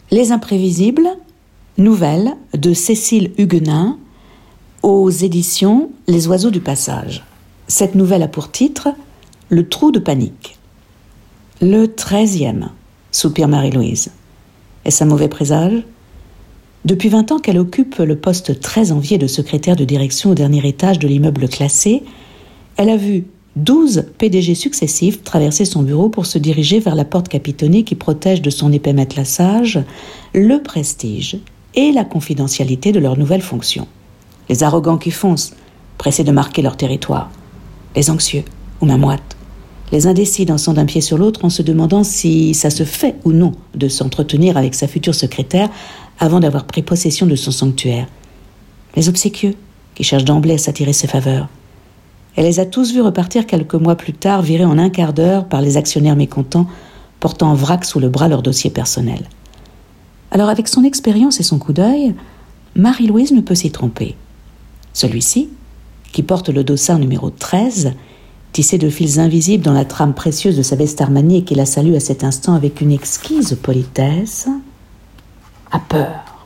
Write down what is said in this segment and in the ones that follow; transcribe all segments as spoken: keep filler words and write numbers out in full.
Les Imprévisibles, nouvelle de Cécile Huguenin, aux éditions Les Oiseaux du Passage. Cette nouvelle a pour titre « Le trou de panique ». Le treizième, soupire Marie-Louise. Est-ce un mauvais présage ? Depuis vingt ans qu'elle occupe le poste très envié de secrétaire de direction au dernier étage de l'immeuble classé, elle a vu douze P D G successifs traverser son bureau pour se diriger vers la porte capitonnée qui protège de son épais matelassage le prestige et la confidentialité de leurs nouvelles fonctions. Les arrogants qui foncent, pressés de marquer leur territoire. Les anxieux, ou main moite. Les indécis dansant d'un pied sur l'autre en se demandant si ça se fait ou non de s'entretenir avec sa future secrétaire avant d'avoir pris possession de son sanctuaire. Les obséquieux, qui cherchent d'emblée à s'attirer ses faveurs. Elle les a tous vus repartir quelques mois plus tard, virés en un quart d'heure par les actionnaires mécontents, portant en vrac sous le bras leur dossier personnel. Alors avec son expérience et son coup d'œil, Marie-Louise ne peut s'y tromper. Celui-ci, qui porte le dossard numéro treize, tissé de fils invisibles dans la trame précieuse de sa veste Armani et qui la salue à cet instant avec une exquise politesse, a peur.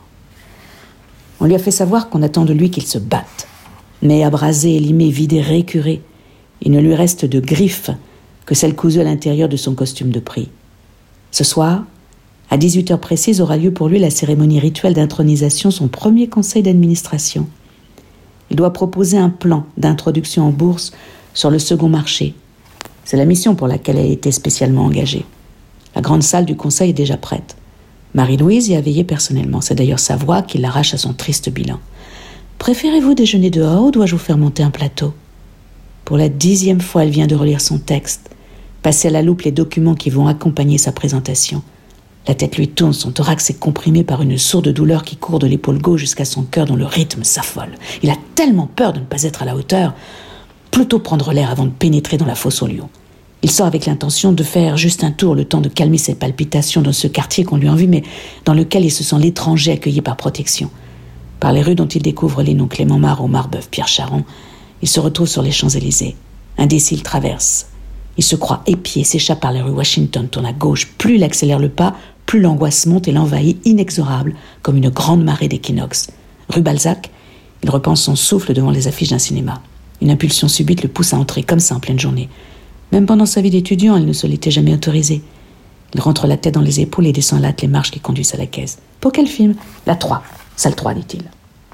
On lui a fait savoir qu'on attend de lui qu'il se batte. Mais abrasé, élimé, vidé, récuré, il ne lui reste de griffes que celles cousues à l'intérieur de son costume de prix. Ce soir, à dix-huit heures précises, aura lieu pour lui la cérémonie rituelle d'intronisation, son premier conseil d'administration. Il doit proposer un plan d'introduction en bourse sur le second marché. C'est la mission pour laquelle elle a été spécialement engagée. La grande salle du conseil est déjà prête. Marie-Louise y a veillé personnellement. C'est d'ailleurs sa voix qui l'arrache à son triste bilan. Préférez-vous déjeuner dehors ou dois-je vous faire monter un plateau ? Pour la dixième fois, elle vient de relire son texte, passer à la loupe les documents qui vont accompagner sa présentation. La tête lui tourne, son thorax est comprimé par une sourde douleur qui court de l'épaule gauche jusqu'à son cœur dont le rythme s'affole. Il a tellement peur de ne pas être à la hauteur, plutôt prendre l'air avant de pénétrer dans la fosse aux lions. Il sort avec l'intention de faire juste un tour, le temps de calmer ses palpitations dans ce quartier qu'on lui envie, mais dans lequel il se sent l'étranger accueilli par protection. Par les rues dont il découvre les noms Clément Marot, Marbeuf, Pierre Charon, il se retrouve sur les Champs-Élysées. Indécis, il traverse. Il se croit épié, s'échappe par les rues Washington, tourne à gauche. Plus il accélère le pas, plus l'angoisse monte et l'envahit inexorable, comme une grande marée d'équinoxe. Rue Balzac, il repense son souffle devant les affiches d'un cinéma. Une impulsion subite le pousse à entrer comme ça en pleine journée. Même pendant sa vie d'étudiant, il ne se l'était jamais autorisé. Il rentre la tête dans les épaules et descend à l'hâte les marches qui conduisent à la caisse. Pour quel film ? La trois. Salle trois, dit-il.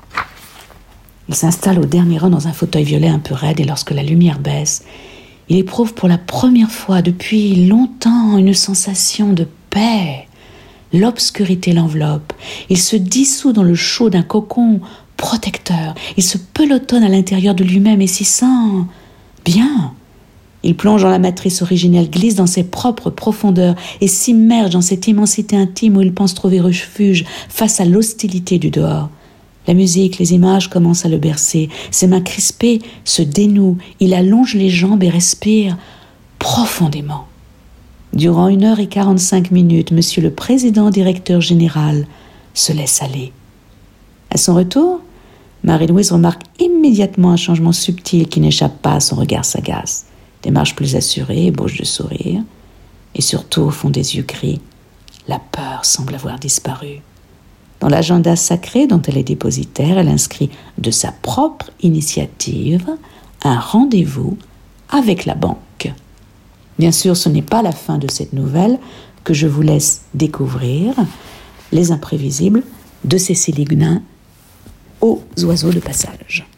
Il s'installe au dernier rang dans un fauteuil violet un peu raide et lorsque la lumière baisse, il éprouve pour la première fois depuis longtemps une sensation de paix. L'obscurité l'enveloppe. Il se dissout dans le chaud d'un cocon protecteur. Il se pelotonne à l'intérieur de lui-même et s'y sent bien. Il plonge dans la matrice originelle, glisse dans ses propres profondeurs et s'immerge dans cette immensité intime où il pense trouver refuge face à l'hostilité du dehors. La musique, les images commencent à le bercer. Ses mains crispées se dénouent. Il allonge les jambes et respire profondément. Durant une heure et quarante-cinq minutes, monsieur le président directeur général se laisse aller. À son retour, Marie-Louise remarque immédiatement un changement subtil qui n'échappe pas à son regard sagace. Démarche plus assurée, ébauche de sourire, et surtout, au fond des yeux gris, la peur semble avoir disparu. Dans l'agenda sacré dont elle est dépositaire, elle inscrit de sa propre initiative un rendez-vous avec la banque. Bien sûr, ce n'est pas la fin de cette nouvelle que je vous laisse découvrir, Les Imprévisibles de Cécile Huguenin aux Oiseaux de Passage.